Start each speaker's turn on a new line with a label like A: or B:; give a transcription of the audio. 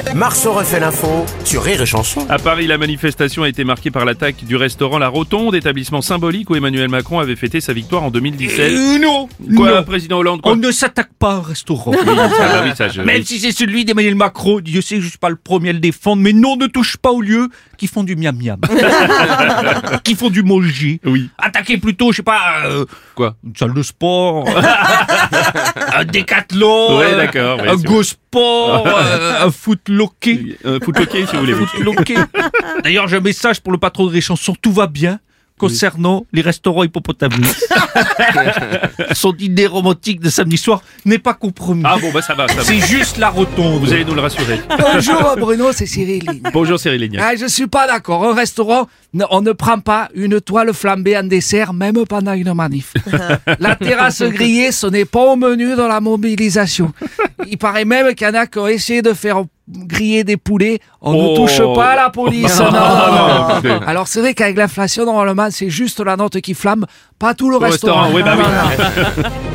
A: Marceau refait l'info sur Rire et Chanson.
B: À Paris, la manifestation a été marquée par l'attaque du restaurant La Rotonde, établissement symbolique où Emmanuel Macron avait fêté sa victoire en 2017.
C: Non,
B: Quoi,
C: non.
B: président Hollande, quoi?
C: On ne s'attaque pas à un restaurant. Même
B: Oui.
C: si c'est celui d'Emmanuel Macron, Dieu sait que je suis pas le premier à le défendre, mais non, ne touche pas aux lieux qui font du miam-miam. Qui font du moji.
B: Oui.
C: Attaquez plutôt, je sais pas,
B: Quoi?
C: une salle de sport, un décathlon,
B: Ouais, d'accord, ouais,
C: un
B: c'est
C: go sport, un footlocker.
B: Footlocker, si vous voulez.
C: Footlocker. D'ailleurs, j'ai un message pour le patron de Rire et Chanson, tout va bien concernant les restaurants hippopotamus. Son dîner romantique de samedi soir n'est pas compromis.
B: Ah bon, bah ça va, ça va.
C: C'est juste La Rotonde.
B: Vous allez nous le rassurer.
D: Bonjour Bruno, c'est Cyril Lignac.
B: Bonjour Cyril Lignac.
D: Ah, je suis pas d'accord. Un restaurant, on ne prend pas une toile flambée en dessert, même pendant une manif. La terrasse grillée, ce n'est pas au menu de la mobilisation. Il paraît même qu'il y en a qui ont essayé de faire griller des poulets. On ne touche pas à la police. Non.
B: écoutez.
D: Alors c'est vrai qu'avec l'inflation, normalement, c'est juste la note qui flamme, pas tout le
B: Au restaurant,
D: restaurant.
B: oui, bah oui.
D: Voilà.